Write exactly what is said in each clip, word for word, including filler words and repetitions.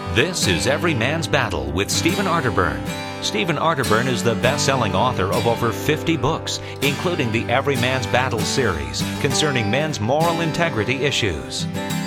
This is Every Man's Battle with Stephen Arterburn. Stephen Arterburn is the best-selling author of over fifty books, including the Every Man's Battle series concerning men's moral integrity issues.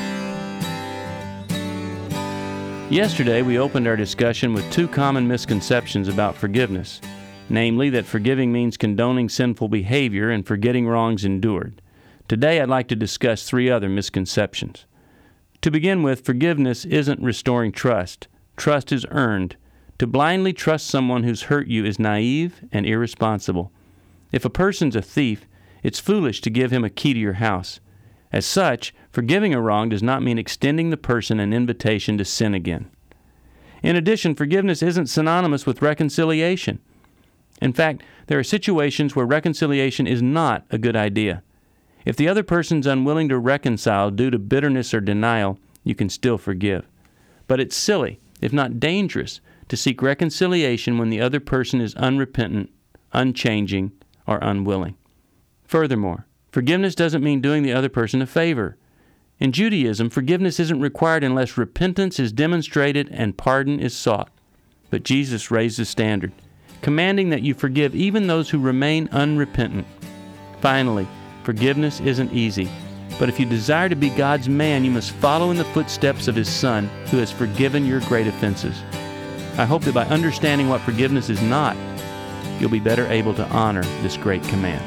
Yesterday, we opened our discussion with two common misconceptions about forgiveness, namely that forgiving means condoning sinful behavior and forgetting wrongs endured. Today, I'd like to discuss three other misconceptions. To begin with, forgiveness isn't restoring trust. Trust is earned. To blindly trust someone who's hurt you is naive and irresponsible. If a person's a thief, it's foolish to give him a key to your house. As such, forgiving a wrong does not mean extending the person an invitation to sin again. In addition, forgiveness isn't synonymous with reconciliation. In fact, there are situations where reconciliation is not a good idea. If the other person's unwilling to reconcile due to bitterness or denial, you can still forgive. But it's silly, if not dangerous, to seek reconciliation when the other person is unrepentant, unchanging, or unwilling. Furthermore, forgiveness doesn't mean doing the other person a favor. In Judaism, forgiveness isn't required unless repentance is demonstrated and pardon is sought. But Jesus raised the standard, commanding that you forgive even those who remain unrepentant. Finally, forgiveness isn't easy, but if you desire to be God's man, you must follow in the footsteps of His Son, who has forgiven your great offenses. I hope that by understanding what forgiveness is not, you'll be better able to honor this great command.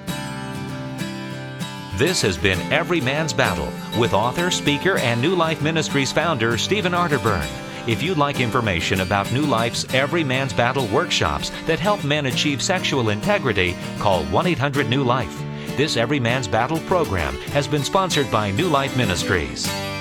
This has been Every Man's Battle with author, speaker, and New Life Ministries founder Stephen Arterburn. If you'd like information about New Life's Every Man's Battle workshops that help men achieve sexual integrity, call one eight hundred new life. This Every Man's Battle program has been sponsored by New Life Ministries.